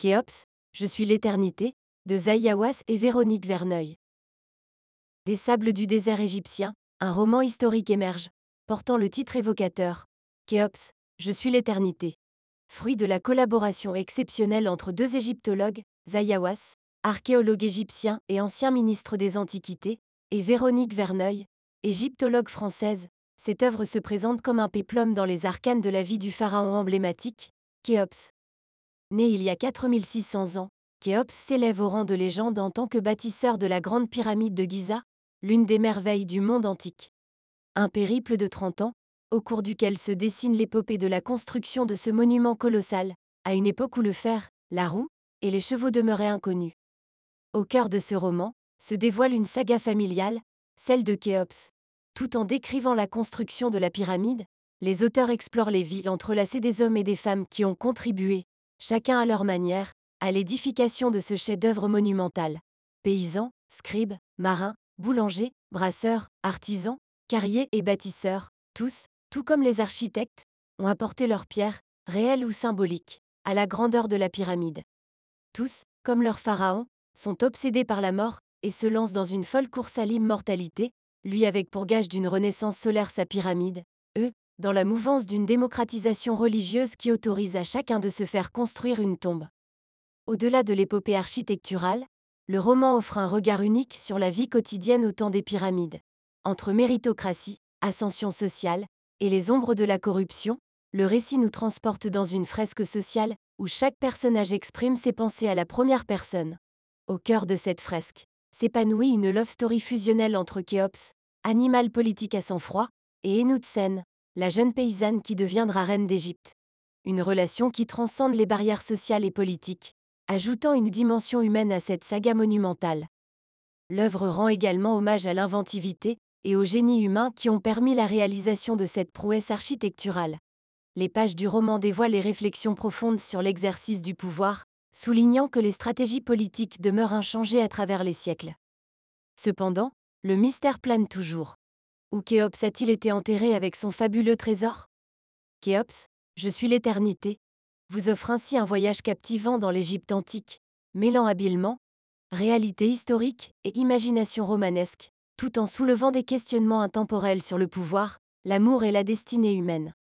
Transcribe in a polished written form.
Khéops, je suis l'éternité, de Zaïawas et Véronique Verneuil. Des sables du désert égyptien, un roman historique émerge, portant le titre évocateur Khéops, je suis l'éternité. Fruit de la collaboration exceptionnelle entre deux égyptologues, Zaïawas, archéologue égyptien et ancien ministre des Antiquités, et Véronique Verneuil, égyptologue française, cette œuvre se présente comme un péplum dans les arcanes de la vie du pharaon emblématique, Khéops. Né il y a 4600 ans, Khéops s'élève au rang de légende en tant que bâtisseur de la Grande Pyramide de Gizeh, l'une des merveilles du monde antique. Un périple de 30 ans, au cours duquel se dessine l'épopée de la construction de ce monument colossal, à une époque où le fer, la roue et les chevaux demeuraient inconnus. Au cœur de ce roman, se dévoile une saga familiale, celle de Khéops. Tout en décrivant la construction de la pyramide, les auteurs explorent les vies entrelacées des hommes et des femmes qui ont contribué, chacun à leur manière, à l'édification de ce chef-d'œuvre monumental. Paysans, scribes, marins, boulangers, brasseurs, artisans, carriers et bâtisseurs, tous, tout comme les architectes, ont apporté leur pierre, réelle ou symbolique, à la grandeur de la pyramide. Tous, comme leur pharaon, sont obsédés par la mort et se lancent dans une folle course à l'immortalité, lui avec pour gage d'une renaissance solaire sa pyramide, eux, dans la mouvance d'une démocratisation religieuse qui autorise à chacun de se faire construire une tombe. Au-delà de l'épopée architecturale, le roman offre un regard unique sur la vie quotidienne au temps des pyramides. Entre méritocratie, ascension sociale, et les ombres de la corruption, le récit nous transporte dans une fresque sociale où chaque personnage exprime ses pensées à la première personne. Au cœur de cette fresque, s'épanouit une love story fusionnelle entre Khéops, animal politique à sang-froid, et Hénoutsen, la jeune paysanne qui deviendra reine d'Égypte. Une relation qui transcende les barrières sociales et politiques, ajoutant une dimension humaine à cette saga monumentale. L'œuvre rend également hommage à l'inventivité et au génie humain qui ont permis la réalisation de cette prouesse architecturale. Les pages du roman dévoilent les réflexions profondes sur l'exercice du pouvoir, soulignant que les stratégies politiques demeurent inchangées à travers les siècles. Cependant, le mystère plane toujours. Où Khéops a-t-il été enterré avec son fabuleux trésor ? Khéops, je suis l'éternité, vous offre ainsi un voyage captivant dans l'Égypte antique, mêlant habilement réalité historique et imagination romanesque, tout en soulevant des questionnements intemporels sur le pouvoir, l'amour et la destinée humaine.